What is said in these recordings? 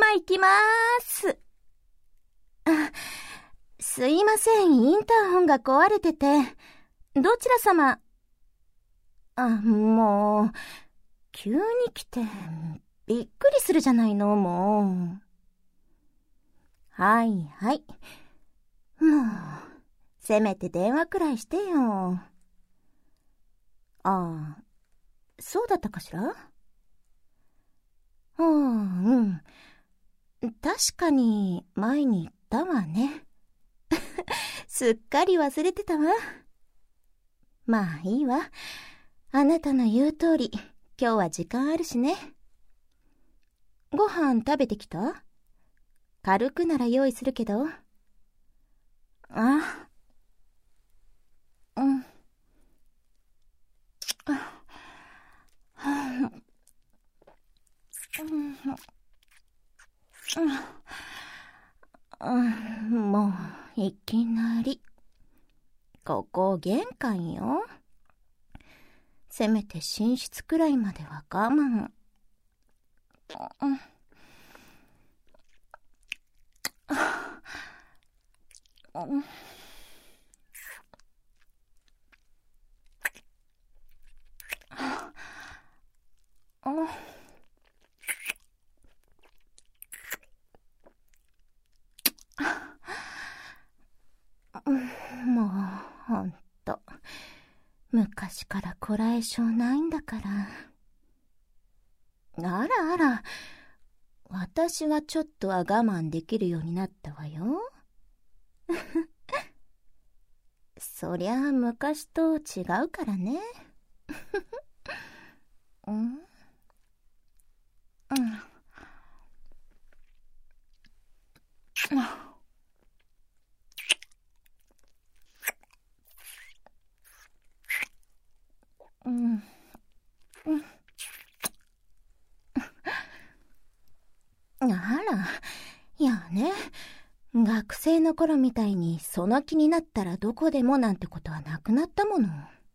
行きまーす。すいません、インターホンが壊れてて。どちら様？もう、急に来て、びっくりするじゃないの、もう。はいはい。もう、せめて電話くらいしてよ。そうだったかしら？うん。確かに、前に言ったわね。すっかり忘れてたわ。まあいいわ。あなたの言う通り、今日は時間あるしね。ご飯食べてきた？軽くなら用意するけど。うん。もう、いきなり。ここ玄関よ。せめて寝室くらいまでは我慢。もう、ほんと。昔からこらえ性ないんだから。あらあら、私はちょっとは我慢できるようになったわよ。そりゃあ昔と違うからね。あら、いやね、学生の頃みたいにその気になったらどこでもなんてことはなくなったもの。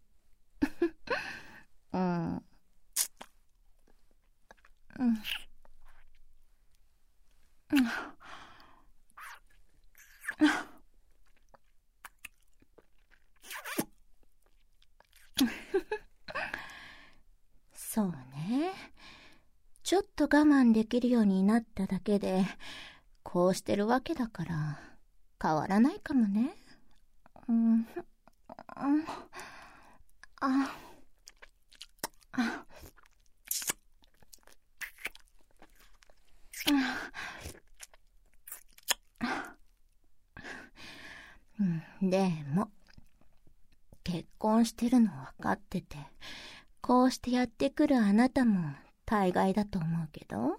そうね。ちょっと我慢できるようになっただけで、こうしてるわけだから、変わらないかもね。でも、結婚してるの分かってて、こうしてやってくるあなたも大概だと思うけど。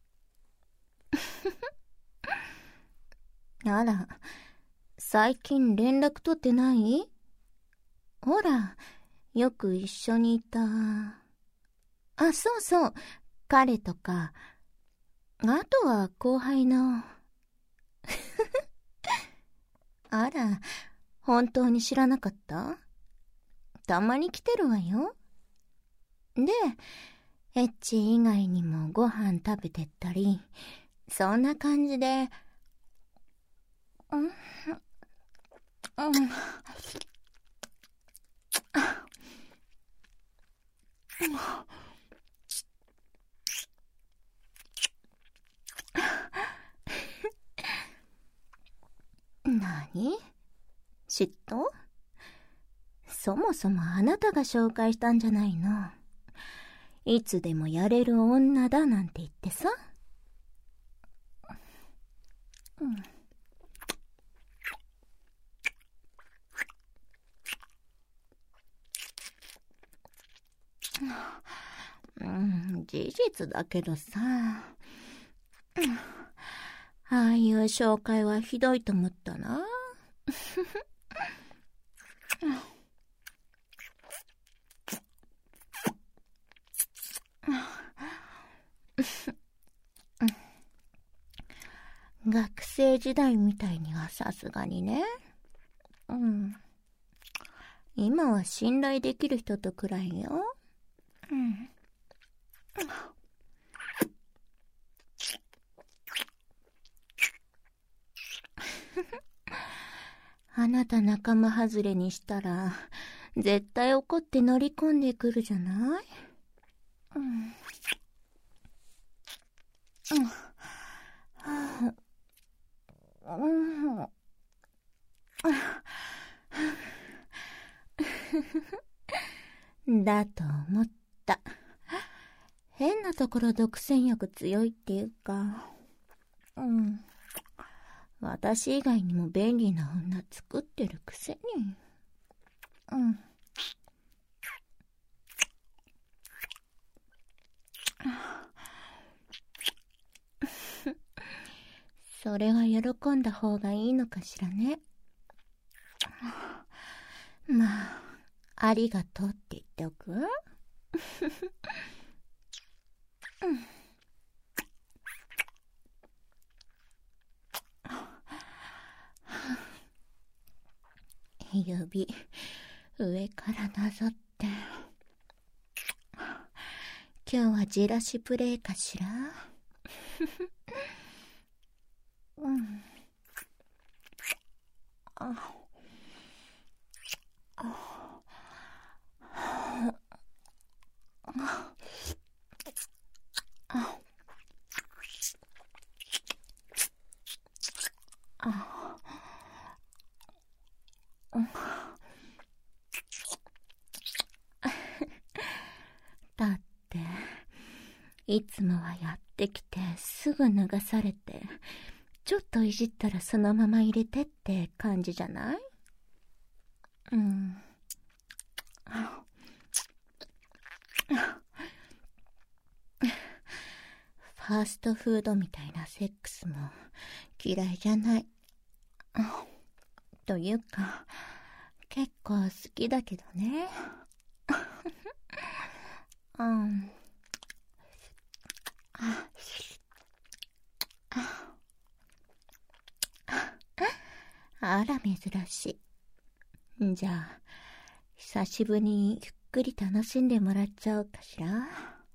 あら、最近連絡取ってない？ほら、よく一緒にいた。そうそう、彼とか、あとは後輩の。あら、本当に知らなかった？たまに来てるわよ。で、エッチ以外にもご飯食べてったり、そんな感じで、何？嫉妬？そもそもあなたが紹介したんじゃないの。いつでもやれる女だなんて言ってさ。事実だけどさ。ああいう紹介はひどいと思ったな。学生時代みたいにはさすがにね。今は信頼できる人とくらいよ。 あなた仲間外れにしたら、絶対怒って乗り込んでくるじゃない？うん。だと思った。変なところ独占欲強いっていうか、私以外にも便利な女作ってるくせに。それは喜んだ方がいいのかしらね。まあ、ありがとうって言っておく？指、上からなぞって。今日はじらしプレイかしら？だって、いつもはやってきてすぐ脱がされて、ちょっといじったらそのまま入れてって感じじゃない？ファーストフードみたいなセックスも嫌いじゃない。というか、結構好きだけどね。あら珍しい。じゃあ、久しぶりにゆっくり楽しんでもらっちゃおうかしら。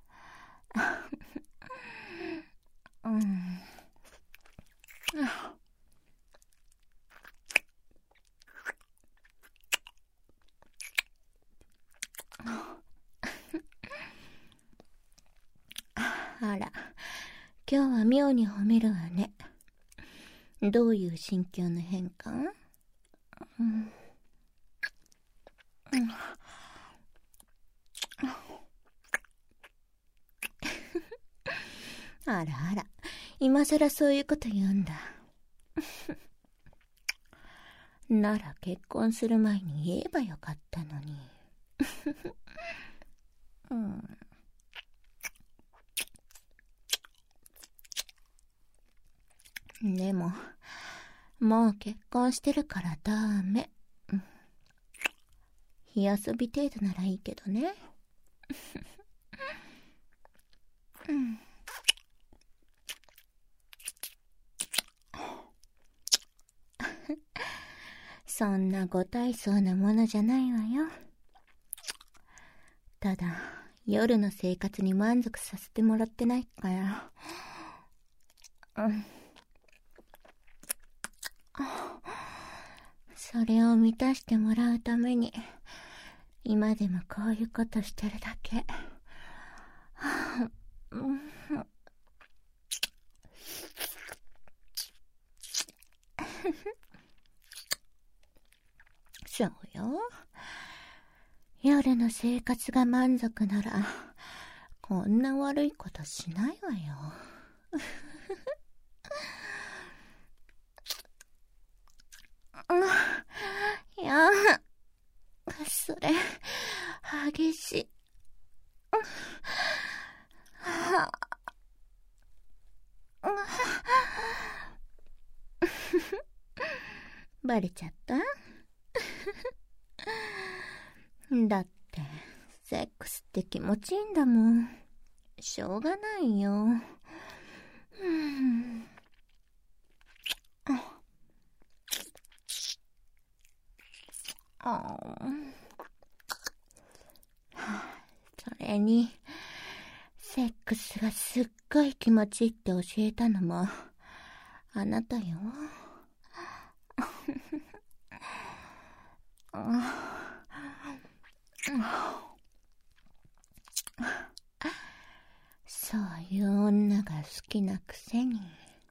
あら、今日は妙に褒めるわね。どういう心境の変化？あらあら、今さらそういうこと言うんだ。なら結婚する前に言えばよかったのに。でも、もう結婚してるからダメ。火遊び程度ならいいけどね。そんなご大層なものじゃないわよ。ただ、夜の生活に満足させてもらってないから。それを満たしてもらうために、今でもこういうことしてるだけ。そうよ。夜の生活が満足なら、こんな悪いことしないわよ。いや、それ、激しい。バレちゃった？だって、セックスって気持ちいいんだもん。しょうがないよ。それに、セックスがすっごい気持ちいいって教えたのも、あなたよ。 そういう女が好きなくせに。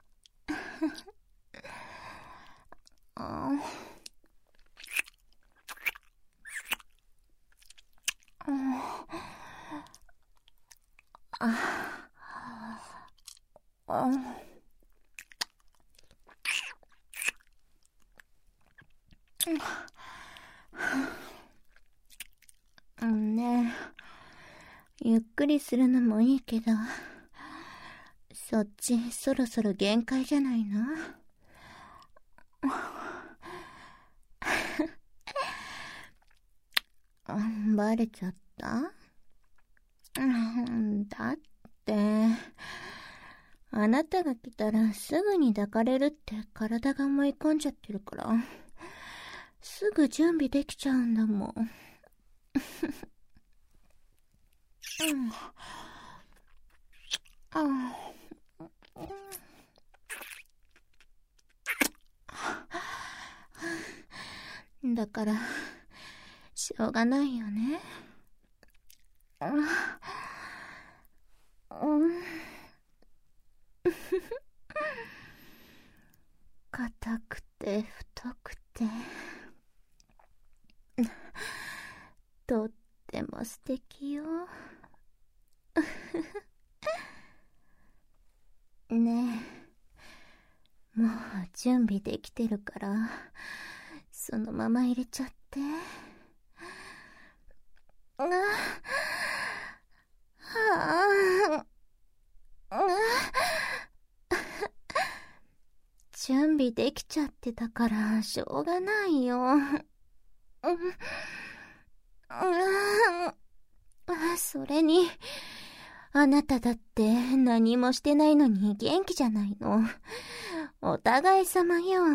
ねえ、ゆっくりするのもいいけど、そっちそろそろ限界じゃないの？バレちゃった？だって、あなたが来たらすぐに抱かれるって体が思い込んじゃってるから、すぐ準備できちゃうんだもん。だから、しょうがないよね。硬くて太くてとっても素敵よ。ねえ、もう準備できてるから、そのまま入れちゃって。準備できちゃってたからしょうがないよ。それに、あなただって何もしてないのに元気じゃないの。お互い様よ。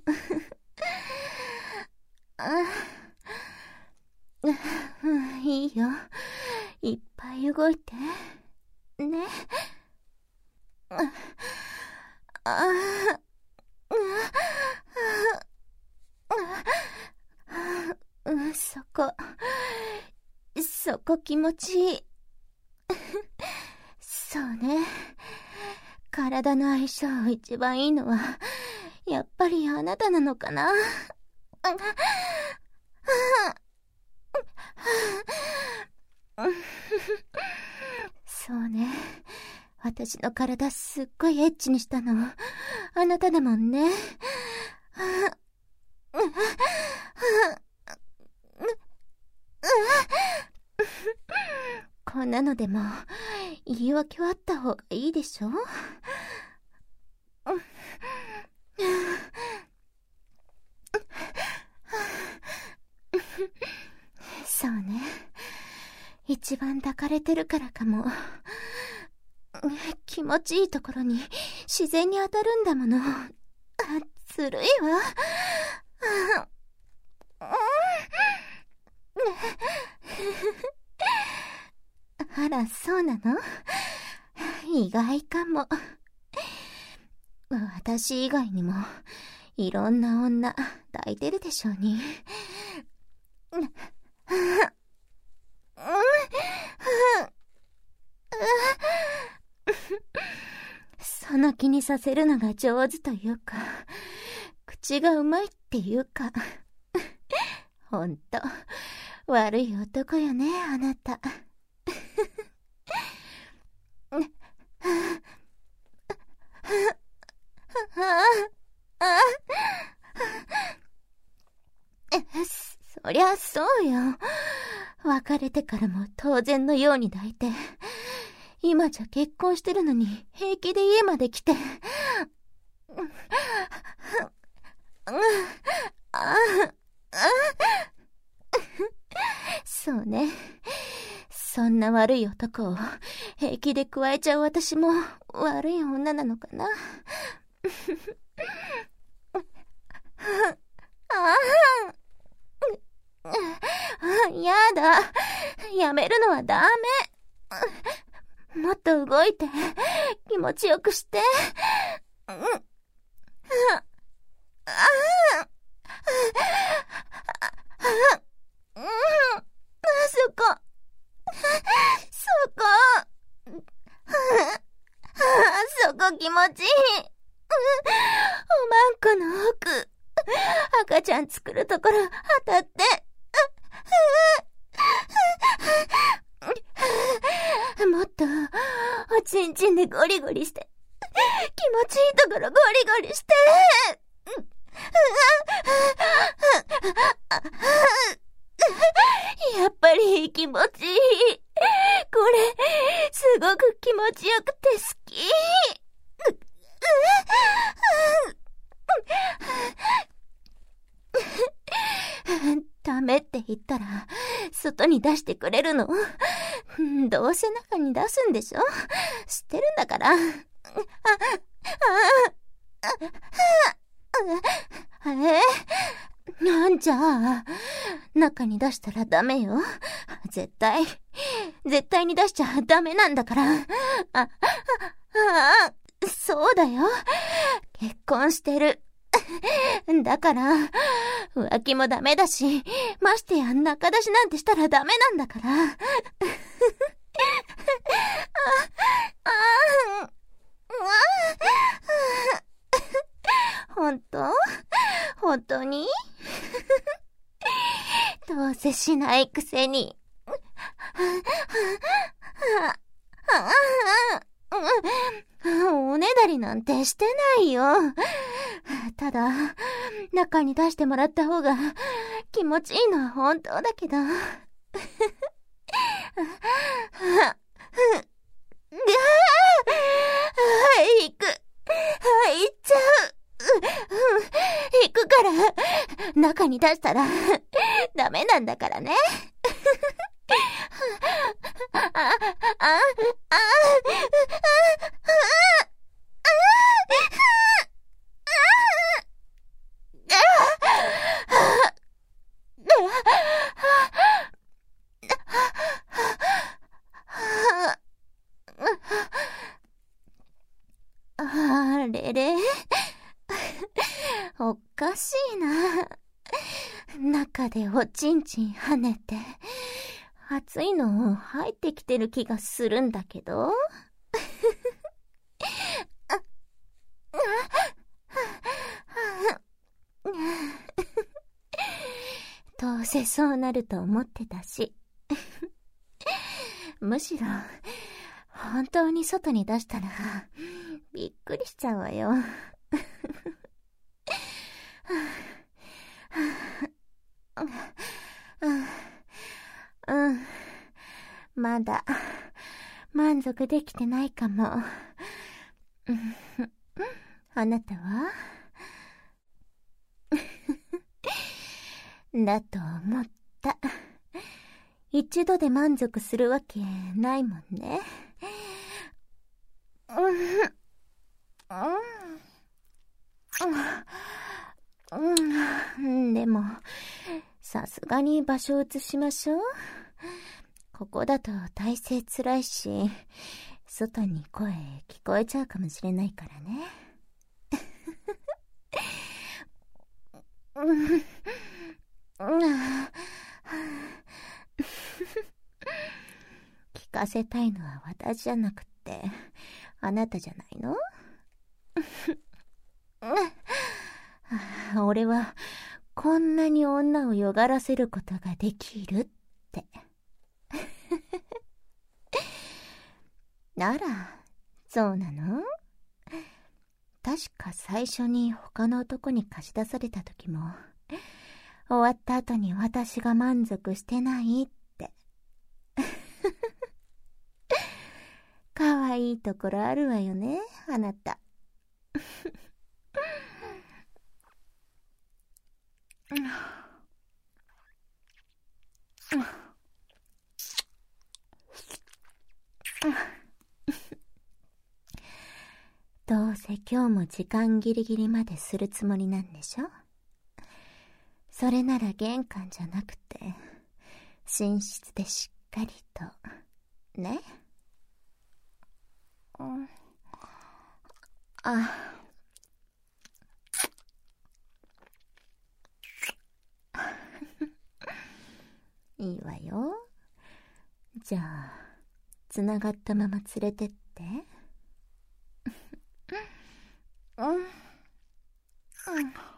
いいよ。いっぱい動いて。ね。そこ気持ちいい。そうね。体の相性一番いいのは、やっぱりあなたなのかな。そうね。私の体すっごいエッチにしたの、あなただもんね。こんなのでも言い訳はあった方がいいでしょ。そうね。一番抱かれてるからかも。気持ちいいところに自然に当たるんだもの。ずるいわ。あら、そうなの？意外かも。私以外にもいろんな女抱いてるでしょうに。その気にさせるのが上手というか、口がうまいっていうか。ほんと悪い男よね、あなた。そりゃそうよ。別れてからも当然のように抱いて、今じゃ結婚してるのに平気で家まで来て。そうね。そんな悪い男を平気で加えちゃう私も悪い女なのかな。やだ。やめるのはダメ。もっと動いて、気持ちよくして。 こ気持ちいい。おまんこの奥、赤ちゃん作るところ当たって。もっとおちんちんでゴリゴリして、気持ちいいところゴリゴリして。やっぱり気持ちいい。これすごく気持ちよくて好き。ダメって言ったら外に出してくれるの？どうせ中に出すんでしょ？知ってるんだから。じゃあ中に出したらダメよ。絶対に出しちゃダメなんだから。そうだよ。結婚してる。だから浮気もダメだし、ましてや中出しなんてしたらダメなんだから。本当にどうせしないくせに。おねだりなんてしてないよ。ただ中に出してもらった方が気持ちいいのは本当だけど。行っちゃう。行くから。中に出したらダメなんだからね。あれれおかしいな。中でおちんちん跳ねて熱いの入ってきてる気がするんだけど。どうせそうなると思ってたし。むしろ本当に外に出したらびっくりしちゃうわよ。まだ満足できてないかも。あなたは？だと思った。一度で満足するわけないもんね。でもさすがに場所移しましょう。ここだと体勢つらいし、外に声聞こえちゃうかもしれないからね。聞かせたいのは私じゃなくてあなたじゃないの？俺はこんなに女をよがらせることができるって。ならそうなの？確か最初に他の男に貸し出された時も、終わった後に私が満足してないって。かわいいところあるわよね、あなた。どうせ今日も時間ギリギリまでするつもりなんでしょ？それなら玄関じゃなくて寝室でしっかりとね。いいわよ。じゃあつながったまま連れてって。 うん。